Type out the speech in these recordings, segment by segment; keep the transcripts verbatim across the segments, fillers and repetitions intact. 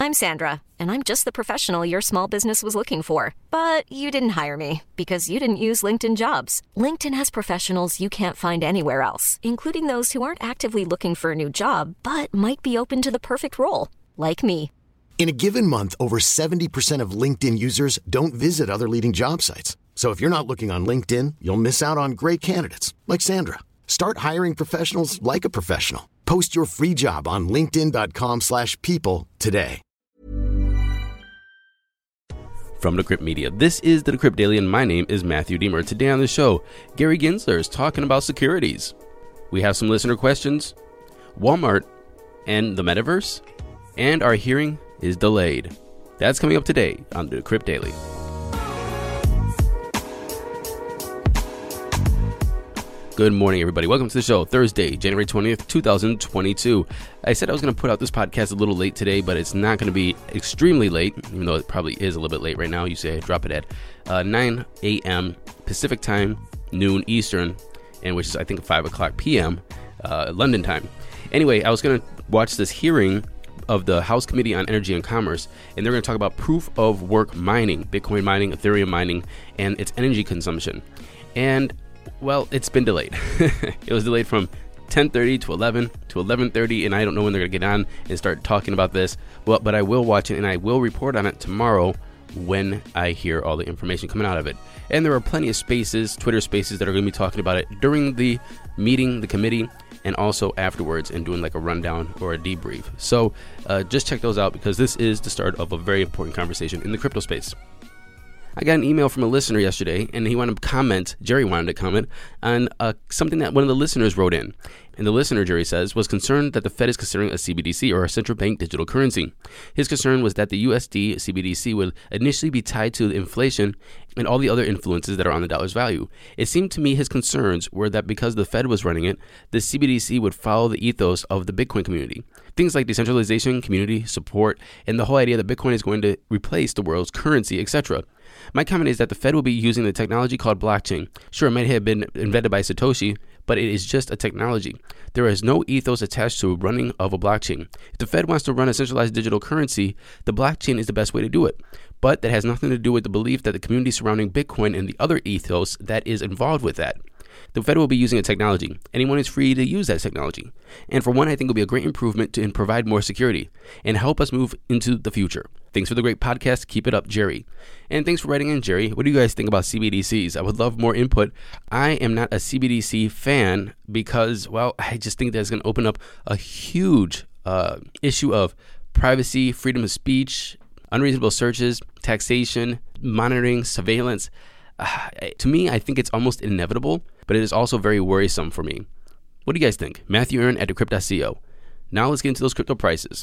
I'm Sandra, and I'm just the professional your small business was looking for. But you didn't hire me because you didn't use LinkedIn Jobs. LinkedIn has professionals you can't find anywhere else, including those who aren't actively looking for a new job, but might be open to the perfect role, like me. In a given month, over seventy percent of LinkedIn users don't visit other leading job sites. So if you're not looking on LinkedIn, you'll miss out on great candidates like Sandra. Start hiring professionals like a professional. Post your free job on linkedin dot com slash people today. From Decrypt Media, this is the Decrypt Daily, and my name is Matthew Deemer. Today on the show, Gary Gensler is talking about securities. We have some listener questions, Walmart, and the metaverse, and our hearing is delayed. That's coming up today on the Decrypt Daily. Good morning, everybody. Welcome to the show. Thursday, January twentieth, twenty twenty-two. I said I was going to put out this podcast a little late today, but it's not going to be extremely late, even though it probably is a little bit late right now. You say I drop it at uh, nine a.m. Pacific time, noon Eastern, and which is, I think, five o'clock p.m. Uh, London time. Anyway, I was going to watch this hearing of the House Committee on Energy and Commerce, and they're going to talk about proof of work mining, Bitcoin mining, Ethereum mining, and its energy consumption. And well, it's been delayed. It was delayed from ten thirty to eleven to eleven thirty, and I don't know when they're going to get on and start talking about this. Well, but I will watch it, and I will report on it tomorrow when I hear all the information coming out of it. And there are plenty of spaces, Twitter spaces, that are going to be talking about it during the meeting, the committee, and also afterwards, and doing like a rundown or a debrief. So uh, just check those out, because this is the start of a very important conversation in the crypto space. I got an email from a listener yesterday, and he wanted to comment, Jerry wanted to comment, on uh, something that one of the listeners wrote in. And the listener, Jerry says, was concerned that the Fed is considering a C B D C, or a central bank digital currency. His concern was that the U S D C B D C would initially be tied to inflation and all the other influences that are on the dollar's value. It seemed to me his concerns were that because the Fed was running it, the C B D C would follow the ethos of the Bitcoin community. Things like decentralization, community support, and the whole idea that Bitcoin is going to replace the world's currency, et cetera. My comment is that the Fed will be using the technology called blockchain. Sure, it might have been invented by Satoshi, but it is just a technology. There is no ethos attached to running of a blockchain. If the Fed wants to run a centralized digital currency, the blockchain is the best way to do it. But that has nothing to do with the belief that the community surrounding Bitcoin and the other ethos that is involved with that. The Fed will be using a technology. Anyone is free to use that technology. And for one, I think it will be a great improvement to and provide more security and help us move into the future. Thanks for the great podcast. Keep it up, Jerry. And thanks for writing in, Jerry. What do you guys think about C B D Cs? I would love more input. I am not a C B D C fan because, well, I just think that's going to open up a huge uh, issue of privacy, freedom of speech, unreasonable searches, taxation, monitoring, surveillance. Uh, to me, I think it's almost inevitable, but it is also very worrisome for me. What do you guys think? Matthew Aaron at decrypt dot co. Now let's get into those crypto prices.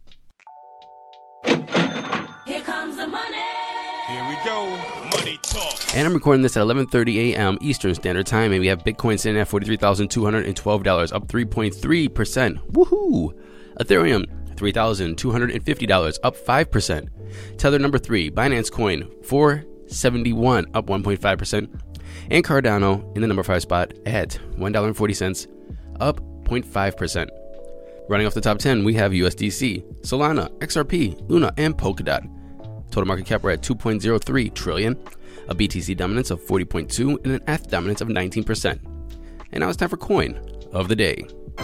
Here comes the money. Here we go. Money talk. And I'm recording this at eleven thirty a.m. Eastern Standard Time, and we have Bitcoin sitting at forty-three thousand two hundred twelve dollars, up three point three percent. Woohoo! Ethereum, three thousand two hundred fifty dollars, up five percent. Tether number three, Binance Coin, four seventy-one, up one point five percent. And Cardano in the number five spot at one dollar and forty cents, up zero point five percent. Running off the top ten, we have U S D C, Solana, X R P, Luna, and Polkadot. Total market cap, we're at two point zero three trillion, a B T C dominance of forty point two, and an E T H dominance of nineteen percent. And now it's time for Coin of the Day.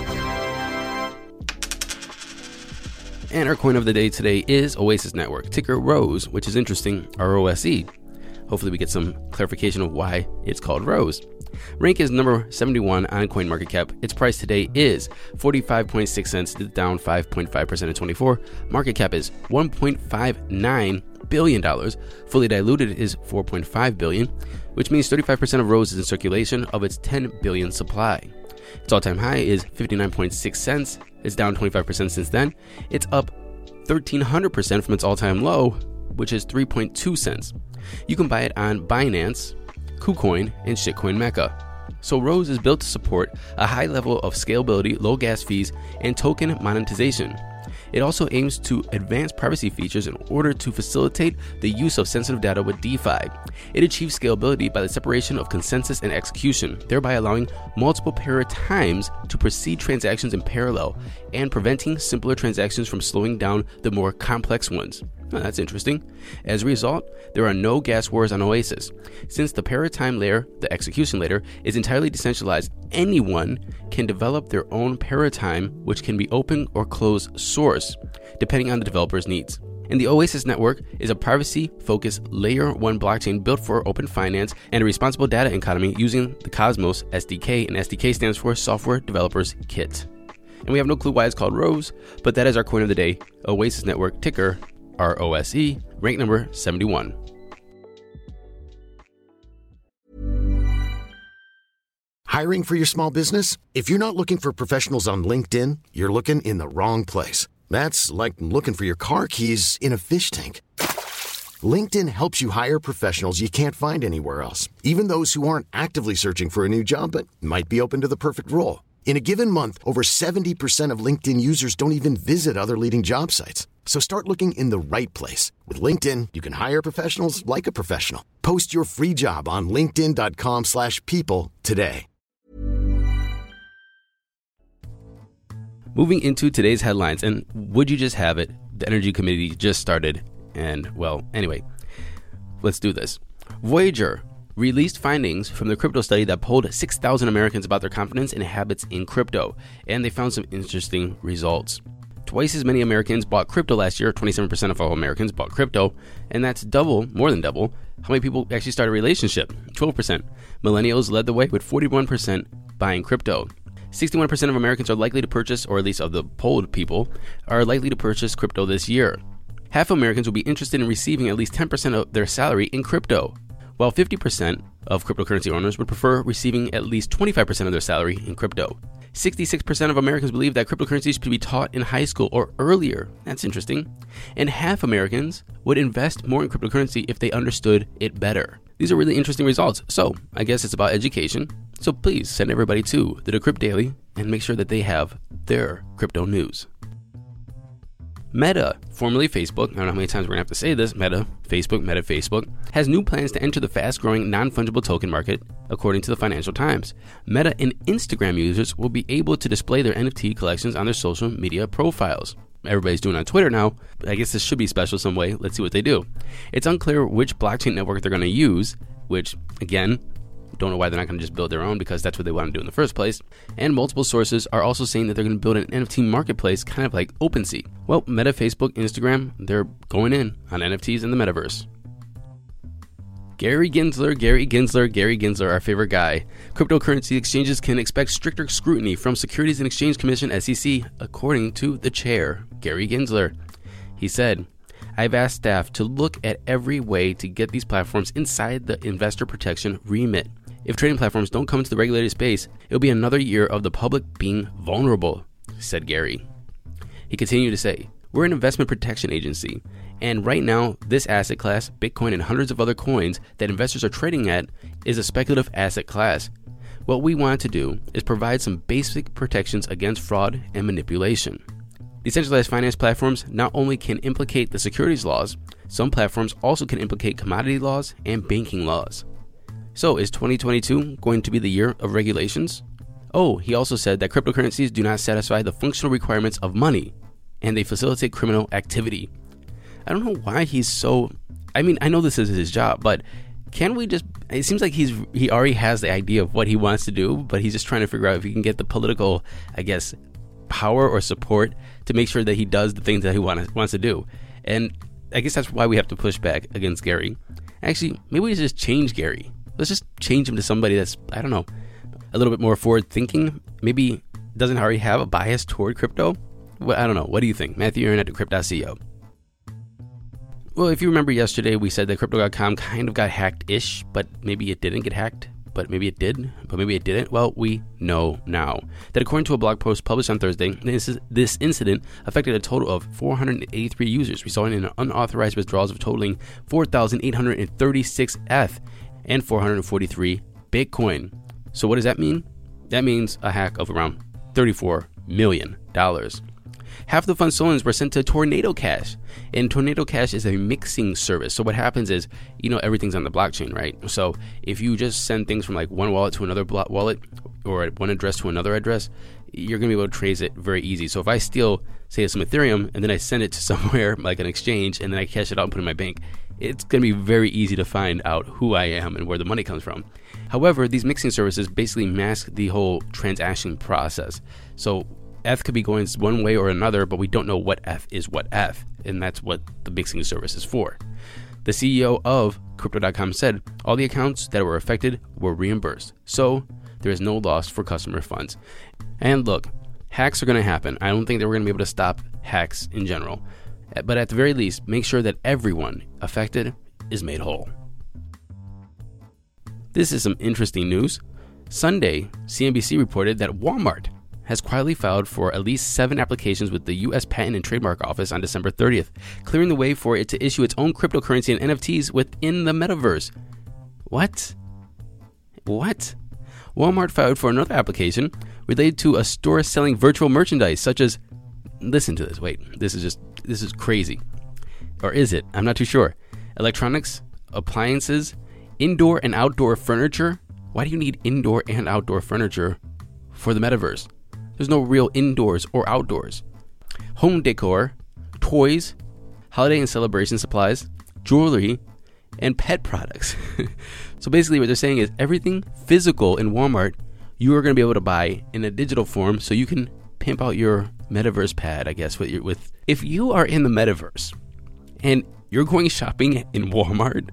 And our coin of the day today is Oasis Network, ticker ROSE, which is interesting, R O S E. Hopefully we get some clarification of why it's called ROSE. Rank is number seventy-one on CoinMarketCap. Its price today is forty-five point six cents, down five point five percent in twenty-four. Market cap is one point five nine billion dollars. Fully diluted is four point five billion dollars, which means thirty-five percent of ROSE is in circulation of its ten billion supply. Its all-time high is fifty-nine point six cents. It's down twenty-five percent since then. It's up thirteen hundred percent from its all-time low, which is three point two cents. You can buy it on Binance, KuCoin, and Shitcoin Mecca. So ROSE is built to support a high level of scalability, low gas fees, and token monetization. It also aims to advance privacy features in order to facilitate the use of sensitive data with DeFi. It achieves scalability by the separation of consensus and execution, thereby allowing multiple pair times to proceed transactions in parallel and preventing simpler transactions from slowing down the more complex ones. Oh, that's interesting. As a result, there are no gas wars on Oasis. Since the paratime layer, the execution layer, is entirely decentralized, anyone can develop their own paratime, which can be open or closed source, depending on the developer's needs. And the Oasis network is a privacy-focused layer one blockchain built for open finance and a responsible data economy using the Cosmos S D K, and S D K stands for Software Developers Kit. And we have no clue why it's called Rose, but that is our coin of the day, Oasis Network, ticker R O S E, rank number seventy-one. Hiring for your small business? If you're not looking for professionals on LinkedIn, you're looking in the wrong place. That's like looking for your car keys in a fish tank. LinkedIn helps you hire professionals you can't find anywhere else, even those who aren't actively searching for a new job but might be open to the perfect role. In a given month, over seventy percent of LinkedIn users don't even visit other leading job sites. So start looking in the right place. With LinkedIn, you can hire professionals like a professional. Post your free job on linkedin.com slash people today. Moving into today's headlines, and would you just have it, the Energy Committee just started, and well, anyway, let's do this. Voyager released findings from the crypto study that polled six thousand Americans about their confidence and habits in crypto, and they found some interesting results. Twice as many Americans bought crypto last year. twenty-seven percent of all Americans bought crypto, and that's double, more than double, how many people actually start a relationship. twelve percent. Millennials led the way with forty-one percent buying crypto. sixty-one percent of Americans are likely to purchase, or at least of the polled people, are likely to purchase crypto this year. Half of Americans will be interested in receiving at least ten percent of their salary in crypto, while fifty percent of cryptocurrency owners would prefer receiving at least twenty-five percent of their salary in crypto. sixty-six percent of Americans believe that cryptocurrencies should be taught in high school or earlier. That's interesting. And half Americans would invest more in cryptocurrency if they understood it better. These are really interesting results. So I guess it's about education. So please send everybody to the Decrypt Daily and make sure that they have their crypto news. Meta, formerly Facebook, I don't know how many times we're going to have to say this, Meta, Facebook, Meta, Facebook, has new plans to enter the fast-growing non-fungible token market, according to the Financial Times. Meta and Instagram users will be able to display their N F T collections on their social media profiles. Everybody's doing it on Twitter now, but I guess this should be special some way. Let's see what they do. It's unclear which blockchain network they're going to use, which, again, don't know why they're not going to just build their own, because that's what they want to do in the first place. And multiple sources are also saying that they're going to build an N F T marketplace, kind of like OpenSea. Well, Meta, Facebook, Instagram, they're going in on N F Ts in the metaverse. Gary Gensler, Gary Gensler, Gary Gensler, our favorite guy. Cryptocurrency exchanges can expect stricter scrutiny from Securities and Exchange Commission, S E C, according to the chair, Gary Gensler. He said, I've asked staff to look at every way to get these platforms inside the investor protection remit. If trading platforms don't come into the regulated space, it'll be another year of the public being vulnerable, said Gary. He continued to say, we're an investment protection agency, and right now, this asset class, Bitcoin and hundreds of other coins that investors are trading at, is a speculative asset class. What we want to do is provide some basic protections against fraud and manipulation. Decentralized finance platforms not only can implicate the securities laws, some platforms also can implicate commodity laws and banking laws. So is twenty twenty-two going to be the year of regulations? Oh, he also said that cryptocurrencies do not satisfy the functional requirements of money, and they facilitate criminal activity. I don't know why he's so, I mean, I know this is his job, but can we just, it seems like he's he already has the idea of what he wants to do, but he's just trying to figure out if he can get the political, I guess, power or support to make sure that he does the things that he want, wants to do. And I guess that's why we have to push back against Gary. Actually, maybe we just change Gary. Let's just change him to somebody that's, I don't know, a little bit more forward thinking. Maybe doesn't already have a bias toward crypto. Well, I don't know. What do you think? Matthew Aaron at decrypt dot co. Well, if you remember yesterday, we said that crypto dot com kind of got hacked-ish, but maybe it didn't get hacked. But maybe it did, but maybe it didn't. Well, we know now that according to a blog post published on Thursday, this, is, this incident affected a total of four hundred eighty-three users, resulting in unauthorized withdrawals of totaling four thousand eight hundred thirty-six E T H and four hundred forty-three Bitcoin. So what does that mean? That means a hack of around thirty-four million dollars. Half the funds stolen were sent to Tornado Cash, and Tornado Cash is a mixing service. So what happens is, you know, everything's on the blockchain, right? So if you just send things from like one wallet to another wallet, or one address to another address, you're going to be able to trace it very easy. So if I steal, say, some Ethereum, and then I send it to somewhere like an exchange, and then I cash it out and put it in my bank, it's going to be very easy to find out who I am and where the money comes from. However, these mixing services basically mask the whole transaction process. So F could be going one way or another, but we don't know what F is what F, and that's what the mixing service is for. The C E O of Crypto dot com said all the accounts that were affected were reimbursed, so there is no loss for customer funds. And look, hacks are going to happen. I don't think that we're going to be able to stop hacks in general, but at the very least, make sure that everyone affected is made whole. This is some interesting news. Sunday, C N B C reported that Walmart has quietly filed for at least seven applications with the U S Patent and Trademark Office on December thirtieth, clearing the way for it to issue its own cryptocurrency and N F Ts within the metaverse. What? What? Walmart filed for another application related to a store selling virtual merchandise such as, listen to this, wait, this is just, this is crazy. Or is it? I'm not too sure. Electronics, appliances, indoor and outdoor furniture. Why do you need indoor and outdoor furniture for the metaverse? There's no real indoors or outdoors. Home decor, toys, holiday and celebration supplies, jewelry, and pet products. So basically what they're saying is everything physical in Walmart, you are going to be able to buy in a digital form, so you can pimp out your metaverse pad, I guess, with your, with, if you are in the metaverse and you're going shopping in Walmart,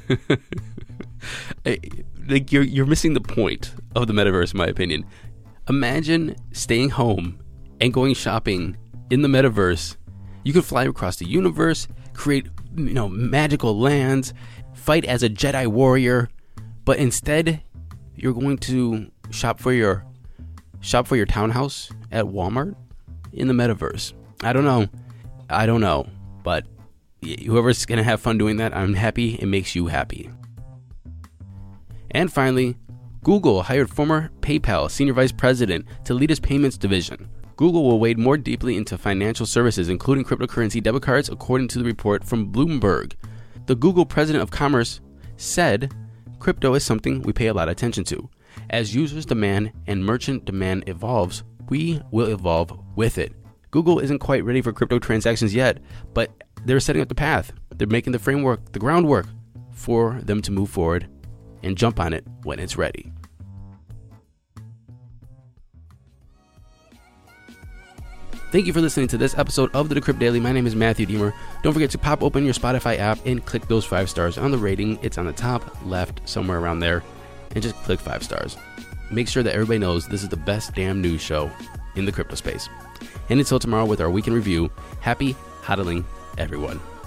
like you're, you're missing the point of the metaverse, in my opinion. Imagine staying home and going shopping in the metaverse. You could fly across the universe, create, you know, magical lands, fight as a Jedi warrior, but instead you're going to shop for your shop for your townhouse at Walmart in the metaverse. I don't know. I don't know, but whoever's going to have fun doing that, I'm happy it makes you happy. And finally, Google hired former PayPal senior vice president to lead its payments division. Google will wade more deeply into financial services, including cryptocurrency debit cards, according to the report from Bloomberg. The Google president of commerce said, "Crypto is something we pay a lot of attention to. As users' demand and merchant demand evolves, we will evolve with it." Google isn't quite ready for crypto transactions yet, but they're setting up the path. They're making the framework, the groundwork for them to move forward and jump on it when it's ready. Thank you for listening to this episode of the Decrypt Daily. My name is Matthew Deemer. Don't forget to pop open your Spotify app and click those five stars on the rating. It's on the top left, somewhere around there, and just click five stars. Make sure that everybody knows this is the best damn news show in the crypto space. And until tomorrow with our weekend review, happy hodling, everyone.